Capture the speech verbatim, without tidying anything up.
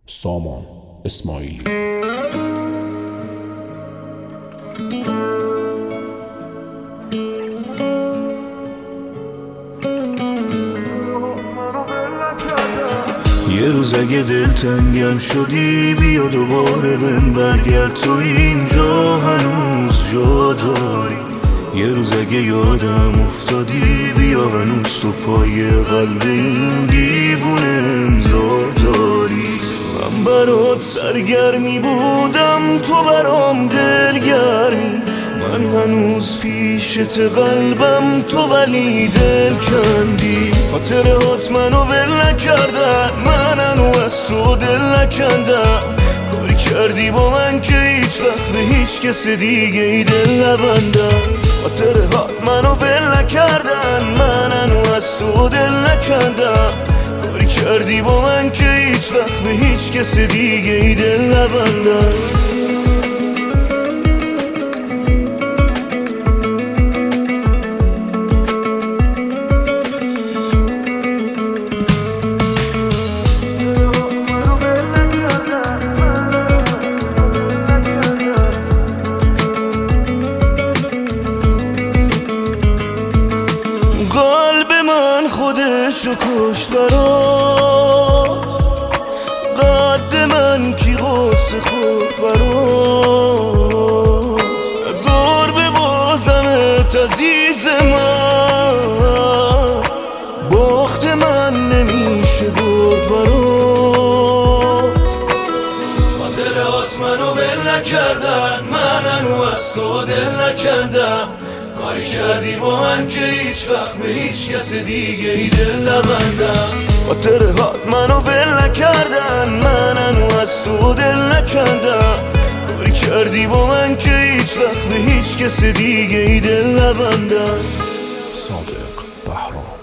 سامان اسماعیلی. یه روز اگه دلتنگم شدی بیا دوباره بهم برگرد، تو اینجا هنوز جا داری. یه روز اگه یادم افتادی بیا هنوز تو پای قلب این دیوونه امضا داری. من برات سرگرمی بودم تو برام دلگرمی، من هنوز پیشت قلبم تو ولی دل کندی. خاطرات منو ول نکردن، من هنو از تو دل نکندم. کاری کردی با من که هیچ وقت به هیچ کس دیگه ای دل نبندم. خاطرات منو ول نکردن، من هنو از تو دل نکندم. کاری کردی با من که هیچ وقت به هیچ کس دیگه ای دل نبندم. قلب من خودشو کشت برات، قد من کی غصه خود برات. هزار ببازمت عزیز من، باخت من نمیشه برد برات. خاطرات منو ول نکردن، من هنو از تو دل نکندم. کاری کردی با من که هیچ وقت به هیچ کس دیگه ای دل نبندم. خاطرات منو ول نکردن، من هنو از تو دل نکندم. کاری کردی با من که هیچ وقت به هیچ کس دیگه ای دل نبندم. صادق بهرام.